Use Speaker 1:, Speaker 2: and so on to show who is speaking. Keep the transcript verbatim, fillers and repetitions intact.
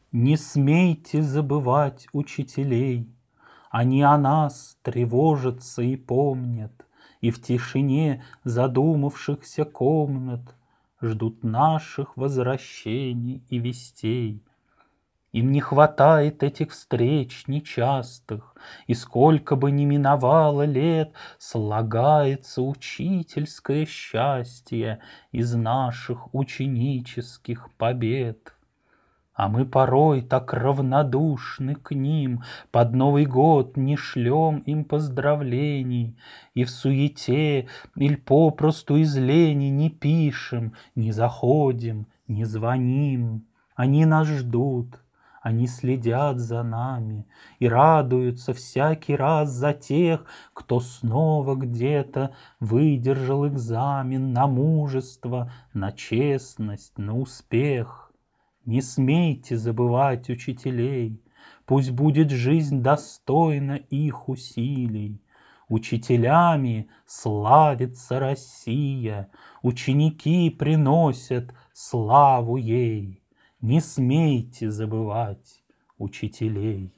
Speaker 1: Не смейте забывать учителей, Они о нас тревожатся и помнят, И в тишине задумавшихся комнат Ждут наших возвращений и вестей. Им не хватает этих встреч нечастых, И сколько бы ни миновало лет, Слагается учительское счастье Из наших ученических побед. А мы порой так равнодушны к ним, Под Новый год не шлем им поздравлений, И в суете иль попросту из лени Не пишем, не заходим, не звоним. Они нас ждут, они следят за нами И радуются всякий раз за тех, Кто снова где-то выдержал экзамен На мужество, на честность, на успех. Не смейте забывать учителей, Пусть будет жизнь достойна их усилий. Учителями славится Россия, Ученики приносят славу ей. Не смейте забывать учителей.